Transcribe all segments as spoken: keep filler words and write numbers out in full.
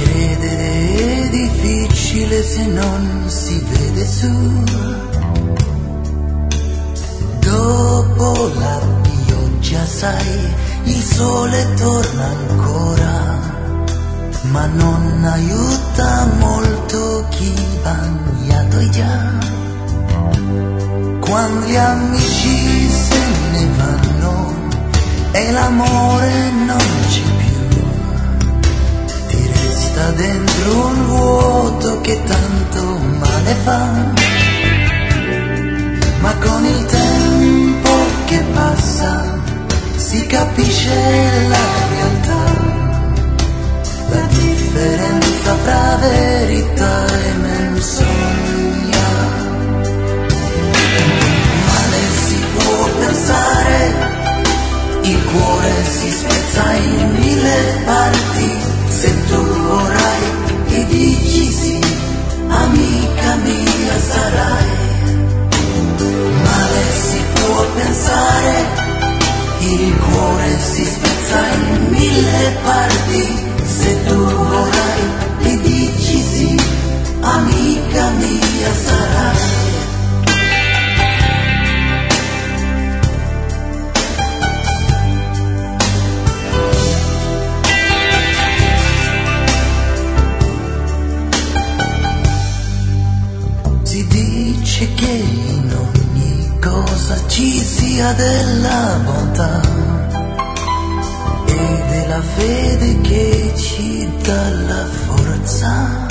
Credere è difficile se non si vede su. Dopo la pioggia, sai, il sole torna ancora, ma non aiuta molto chi bagnato è già. Quando gli amici se ne vanno e l'amore non c'è più, ti resta dentro un vuoto che tanto male fa. Ma con il tempo che passa si capisce la realtà, la differenza fra verità e menzogna. Male si può pensare, il cuore si spezza in mille parti, se tu vorrai e dici sì, amica mia sarai. Male si può pensare, il cuore si spezza in mille parti, se tu vorrai e dici sì, amica mia sarai. Si dice che in ogni cosa ci sia della bontà e della fede che ci dà la forza.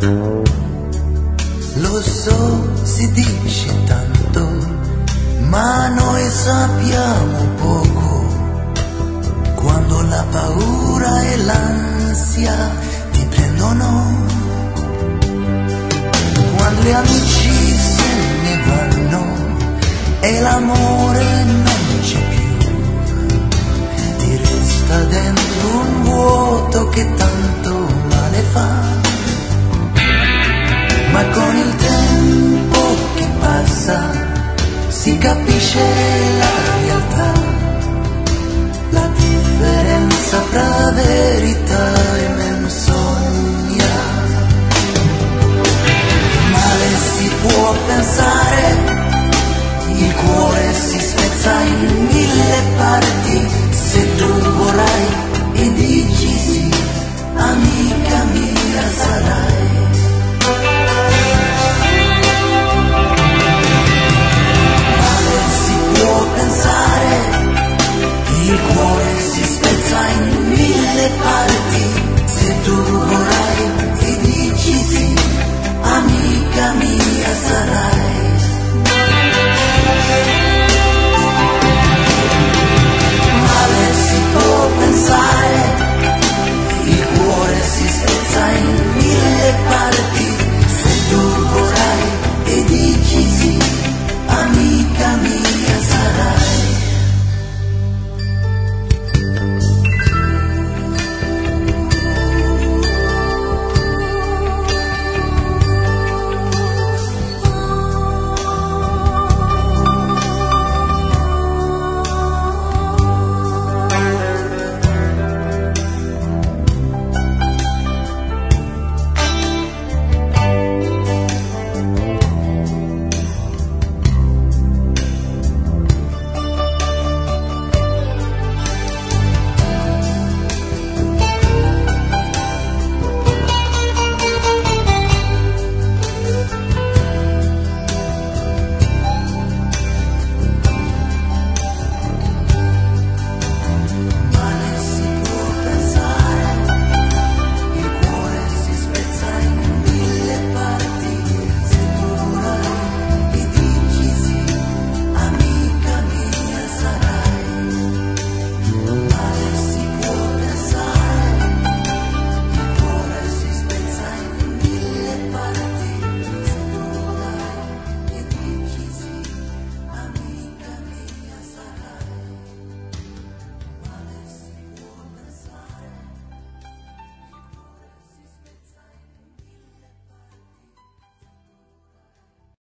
Lo so, si dice tanto, ma noi sappiamo poco. Quando la paura e l'ansia ti prendono, quando gli amici se ne vanno e l'amore non c'è più, ti resta dentro un vuoto che tanto male fa. Ma con il tempo che passa si capisce la realtà, la differenza fra verità e menzogna. Male si può pensare, il cuore si spezza in mille parti,